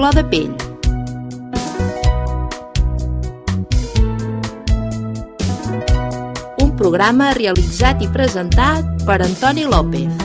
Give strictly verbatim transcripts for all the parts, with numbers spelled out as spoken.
flor de pell. Un programa realitzat i presentat per Antoni López.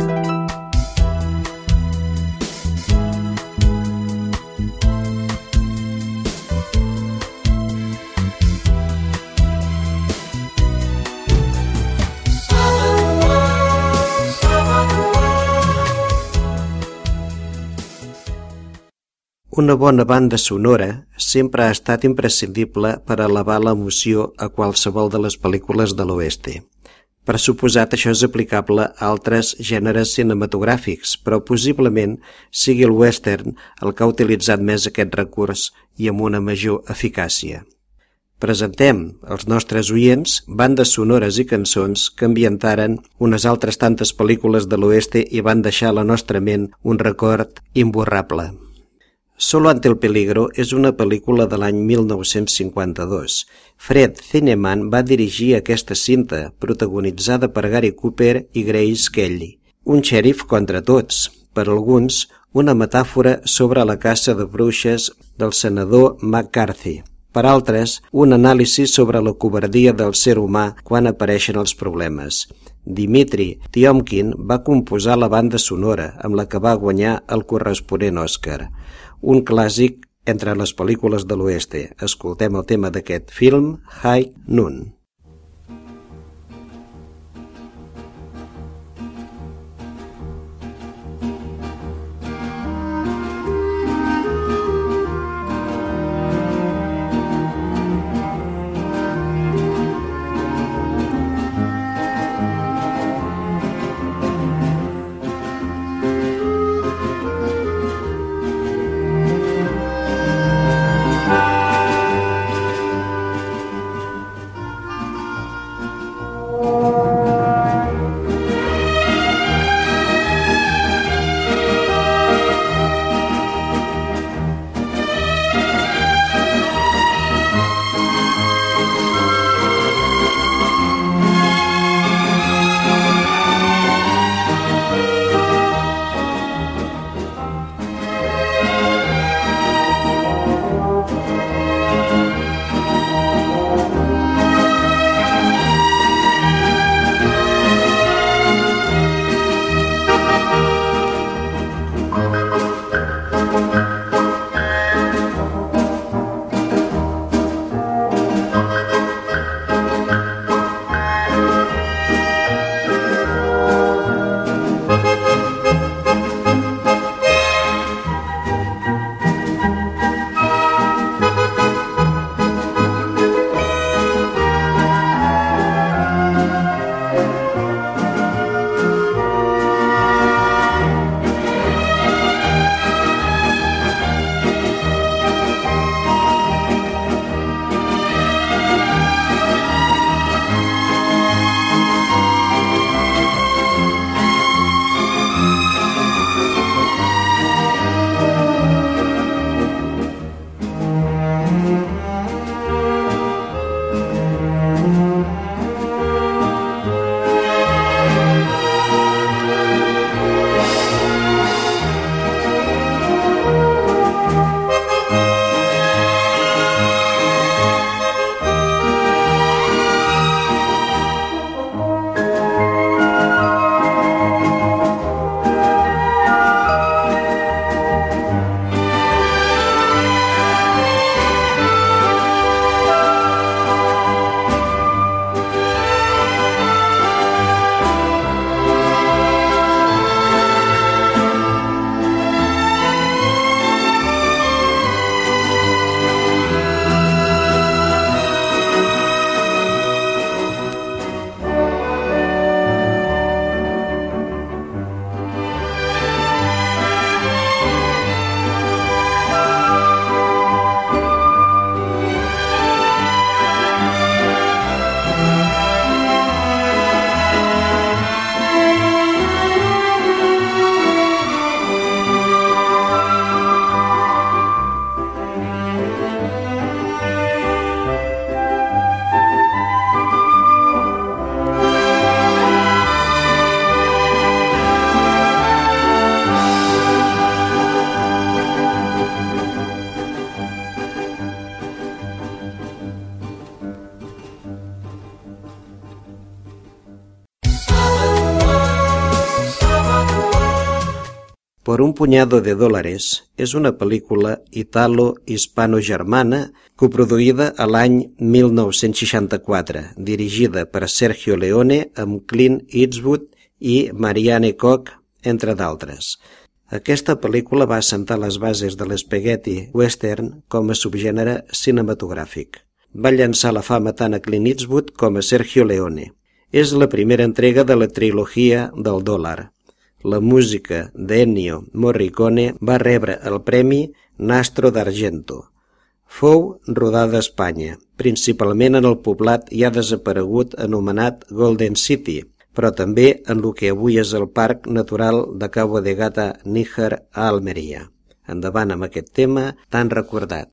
Una bona banda sonora sempre ha estat imprescindible per elevar l'emoció a qualsevol de les pel·lícules de l'oeste. Per suposat, això és aplicable a altres gèneres cinematogràfics, però possiblement sigui el western el que ha utilitzat més aquest recurs i amb una major eficàcia. Presentem als nostres oients bandes sonores i cançons que ambientaren unes altres tantes pel·lícules de l'oeste i van deixar a la nostra ment un record imborrable. Solo ante el peligro és una pel·lícula de l'any mil nou-cents cinquanta-dos. Fred Zinnemann va dirigir aquesta cinta, protagonitzada per Gary Cooper i Grace Kelly. Un xèrif contra tots, per alguns, una metàfora sobre la caça de bruixes del senador McCarthy. Per altres, un anàlisi sobre la covardia del ser humà quan apareixen els problemes. Dimitri Tiomkin va composar la banda sonora, amb la que va guanyar el corresponent Oscar. Un clàssic entre les pel·lícules de l'oeste. Escoltem el tema d'aquest film, High Noon. Por un puñado de dòlares és una pel·lícula italo-hispano-germana coproduïda a l'any mil nou-cents seixanta-quatre, dirigida per Sergio Leone amb Clint Eastwood i Marianne Koch, entre d'altres. Aquesta pel·lícula va assentar les bases de l'spaghetti western com a subgènere cinematogràfic. Va llançar la fama tant a Clint Eastwood com a Sergio Leone. És la primera entrega de la trilogia del dòlar. La música d'Ennio Morricone va rebre el premi Nastro d'Argento. Fou rodada a Espanya, principalment en el poblat ja desaparegut anomenat Golden City, però també en el que avui és el Parc Natural de Cabo de Gata Níjar a Almeria. Endavant amb aquest tema tan recordat.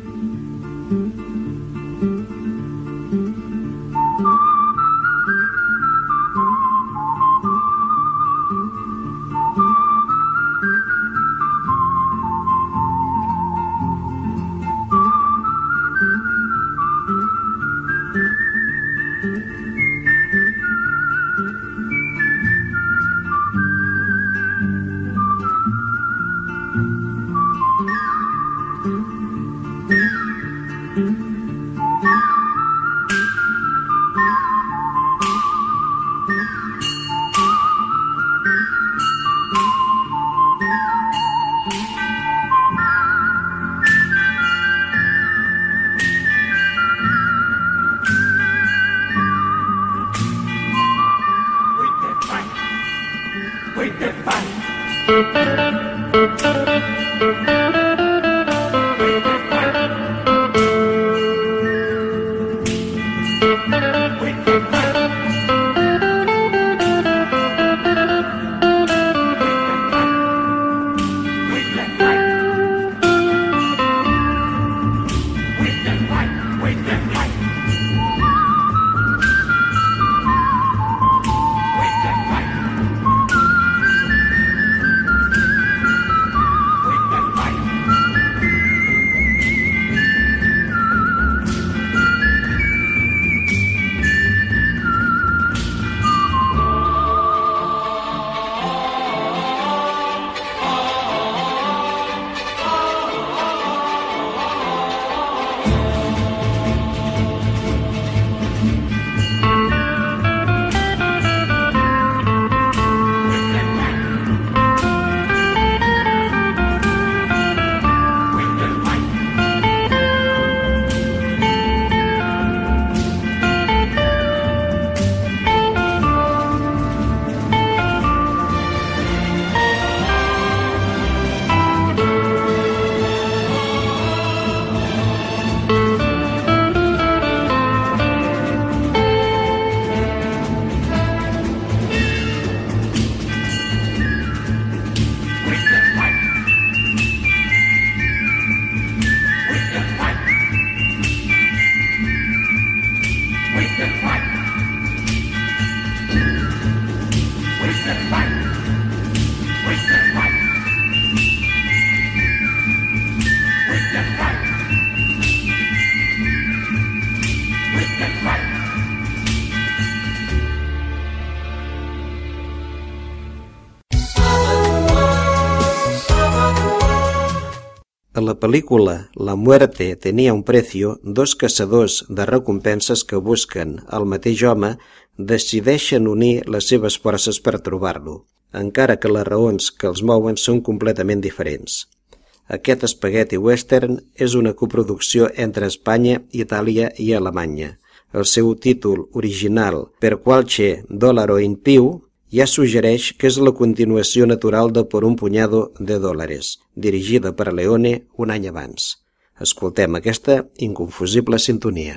A la pel·lícula La muerte tenía un precio, dos caçadors de recompenses que busquen el mateix home decideixen unir les seves forces per trobar-lo, encara que les raons que els mouen són completament diferents. Aquest spaghetti western és una coproducció entre Espanya, Itàlia i Alemanya. El seu títol original, Per qualche dollaro in più, ja suggereix que és la continuació natural de Por un puñado de dòlares, dirigida per Leone un any abans. Escoltem aquesta inconfusible sintonia.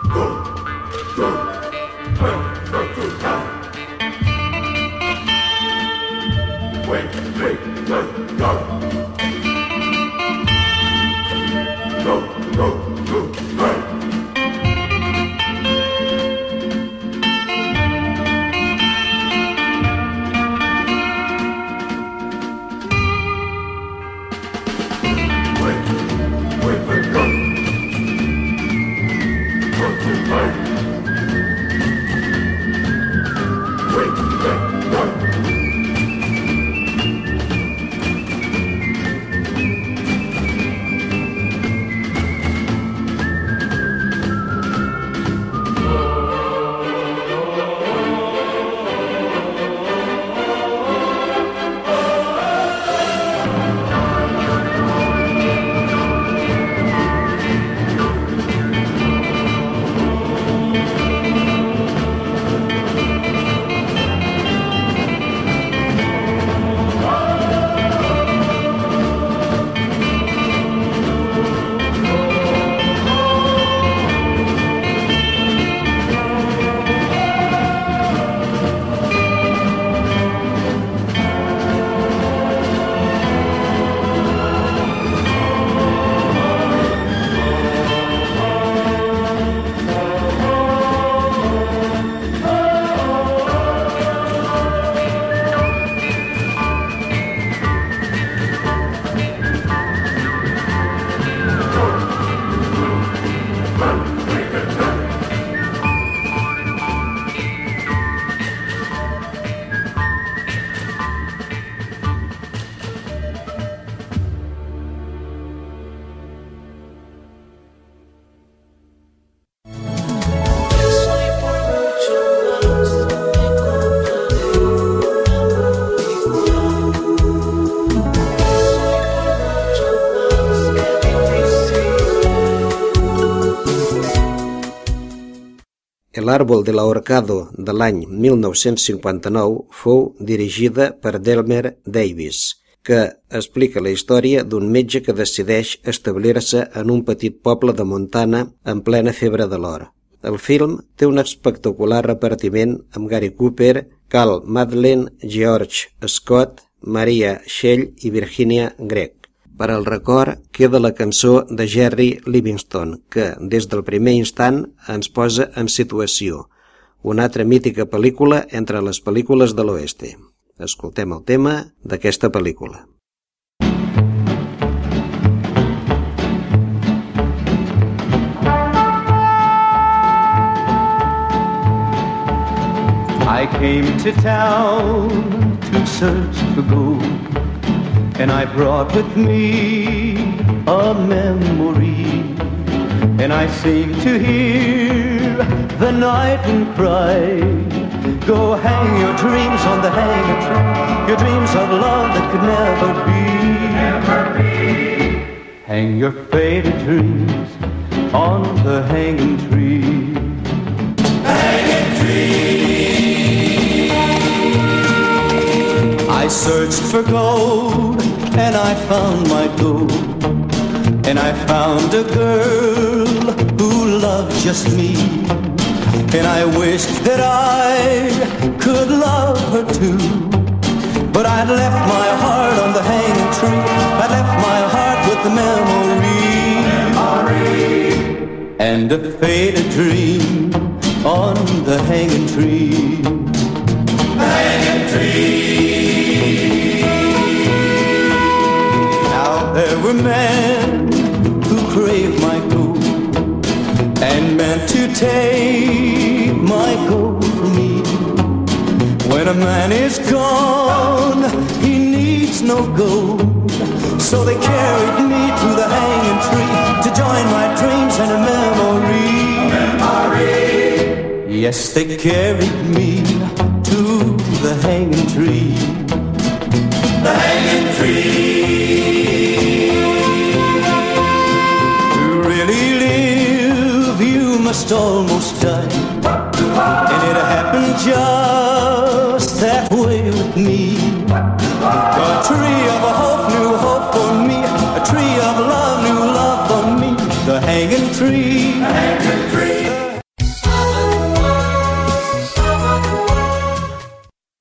L'Àrbol de l'Ahorcado de l'any mil nou-cents cinquanta-nou fou dirigida per Delmer Davis, que explica la història d'un metge que decideix establir-se en un petit poble de Montana en plena febre de l'or. El film té un espectacular repartiment amb Gary Cooper, Carl Madlen, George Scott, Maria Schell i Virginia Gregg. Per al record queda la cançó de Jerry Livingston, que des del primer instant ens posa en situació. Una altra mítica pel·lícula entre les pel·lícules de l'oeste. Escoltem el tema d'aquesta pel·lícula. I came to town to search for gold, and I brought with me a memory, and I seem to hear the nightingale cry, go hang your dreams on the hanging tree, your dreams of love that could never be, never be. Hang your faded dreams on the hanging tree, the hanging tree. I searched for gold, and I found my gold, and I found a girl who loved just me, and I wished that I could love her too, but I'd left my heart on the hanging tree, I left my heart with the memory, memory, and a faded dream on the hanging tree, the hanging tree. There were men who craved my gold and meant to take my gold from me. When a man is gone, he needs no gold, so they carried me to the hanging tree to join my dreams and a memory. Memory. Yes, they carried me to the hanging tree, the hanging tree. Must almost die, and it happened just that way with me. A tree of a hope, new hope for me, a tree of love, new love for me, the hanging tree.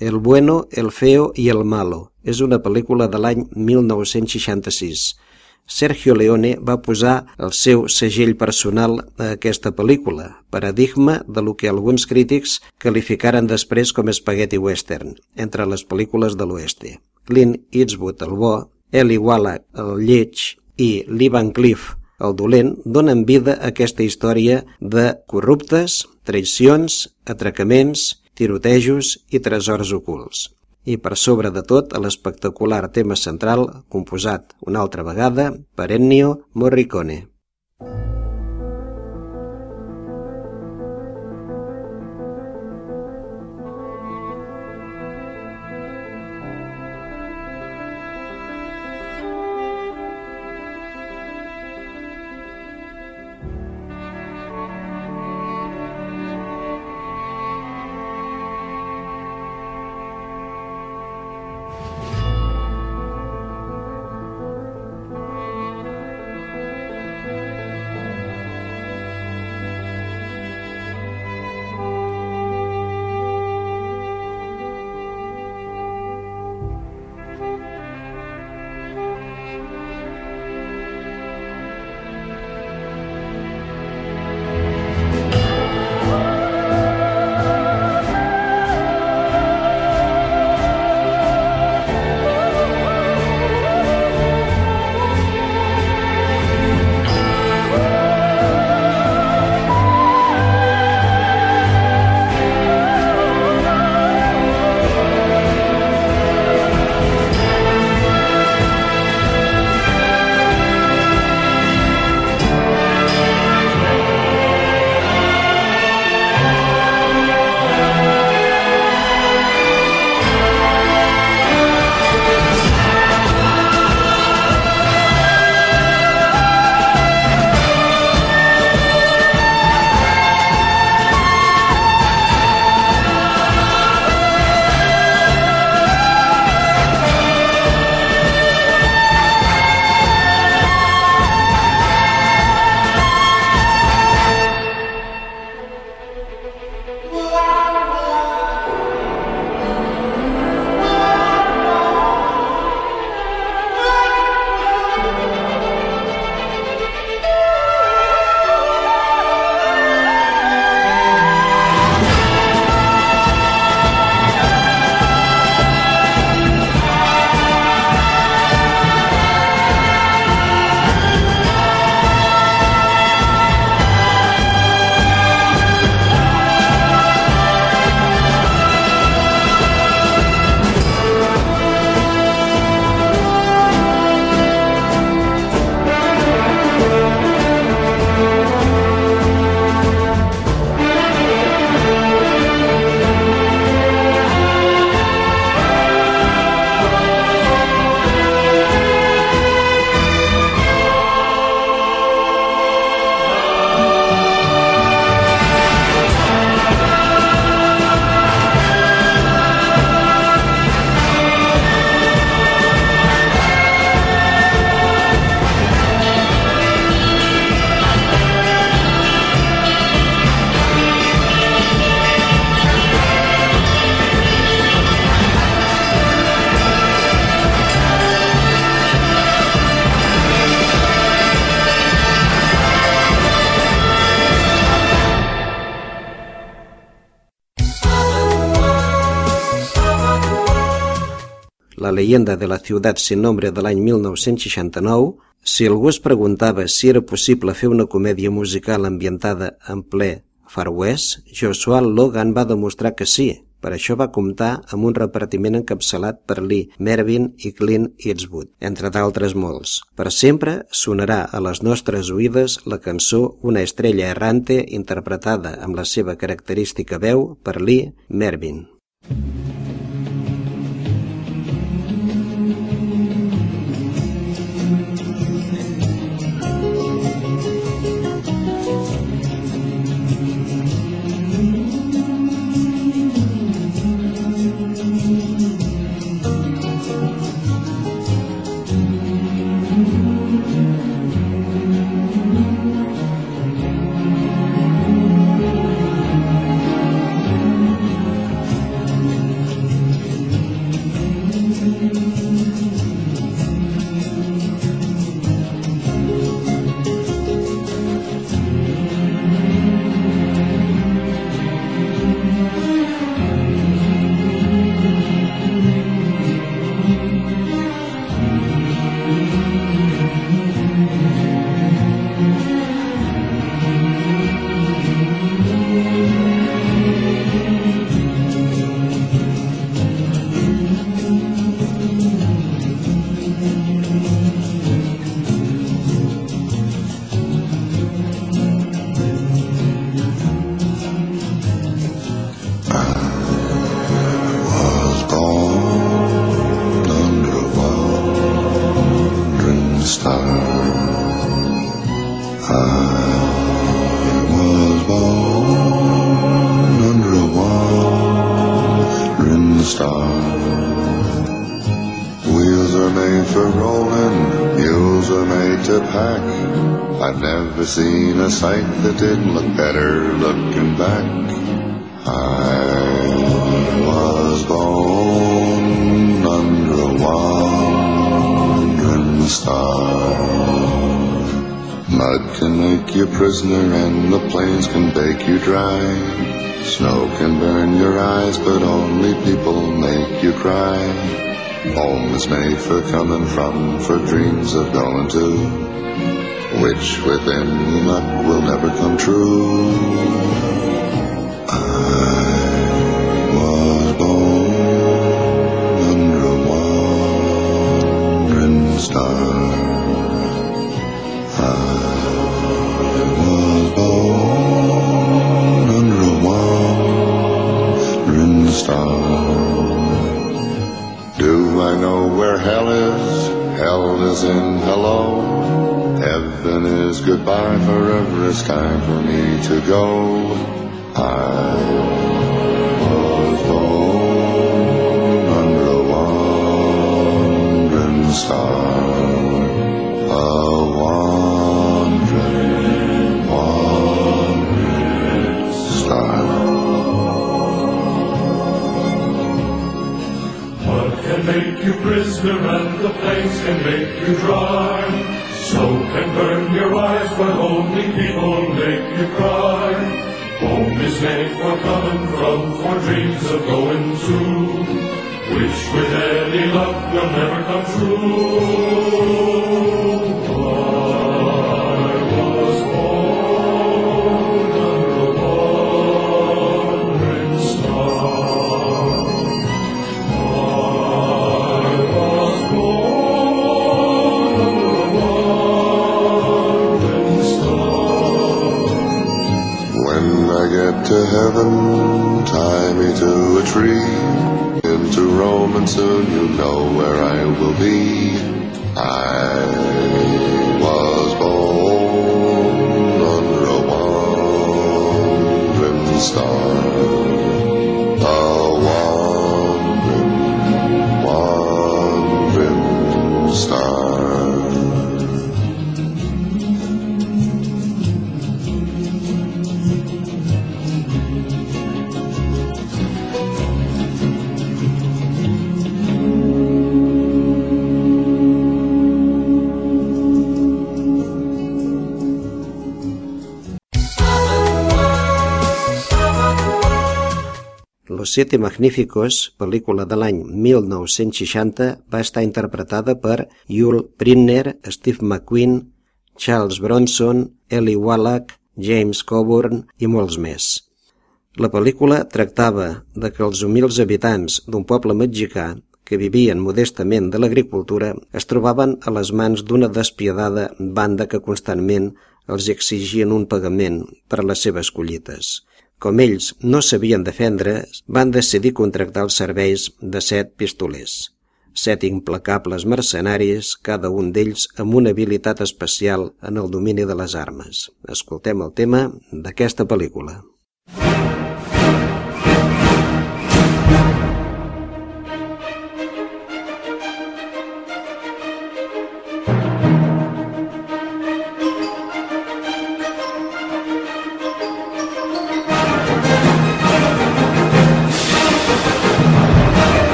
El bueno, el feo i el malo. És una pel·lícula de l'any mil nou-cents seixanta-sis. Sergio Leone va posar el seu segell personal a aquesta pel·lícula, paradigma de lo que alguns crítics qualificaren després com spaghetti western, entre les pel·lícules de l'oeste. Clint Eastwood, el bo, Eli Wallach, el lleig, i Lee Van Cleef, el dolent, donen vida a aquesta història de corruptes, traïcions, atracaments, tirotejos i tresors ocults. I per sobre de tot, l'espectacular tema central, composat una altra vegada per Ennio Morricone. La leyenda de la ciutat sin nombre de l'any mil nou-cents seixanta-nou, si algú es preguntava si era possible fer una comèdia musical ambientada en ple Far West, Joshua Logan va demostrar que sí. Per això va comptar amb un repartiment encapçalat per Lee Marvin i Clint Eastwood, entre d'altres molts. Per sempre sonarà a les nostres oïdes la cançó Una estrella errante, interpretada amb la seva característica veu per Lee Marvin. never seen a sight that didn't look better looking back. I was born under a wandering star. Mud can make you prisoner and the plains can bake you dry. Snow can burn your eyes, but only people make you cry. Home is made for coming from, for dreams of going to, which with any luck will never come true. I was born under a wandering star. I was born under a wandering star. Do I know where hell is? Hell is in hello. Heaven is goodbye, forever it's time for me to go. I was born under a wandering star. A wandering, wandering star. Mud can make you prisoner and the plains can make you dry. Snow can burn your eyes, but only people make you cry. Home is made for coming from, for dreams of going to, which with any luck will never come true. I was born under a wandering star. I was born under a wandering star. When I get to heaven, tie me to a tree, into Rome, and soon you know where I will be. I was born under a wandering star. A wandering, wandering star. Los Siete Magníficos, pel·lícula de l'any mil nou-cents seixanta, va estar interpretada per Yul Brynner, Steve McQueen, Charles Bronson, Eli Wallach, James Coburn i molts més. La pel·lícula tractava de que els humils habitants d'un poble mexicà que vivien modestament de l'agricultura es trobaven a les mans d'una despiadada banda que constantment els exigien un pagament per a les seves collites. Com ells no sabien defendre, van decidir contractar els serveis de set pistolers. Set implacables mercenaris, cada un d'ells amb una habilitat especial en el domini de les armes. Escoltem el tema d'aquesta pel·lícula.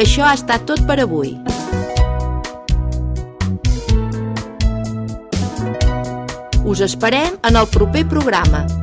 això ha estat tot per avui. Us esperem en el proper programa.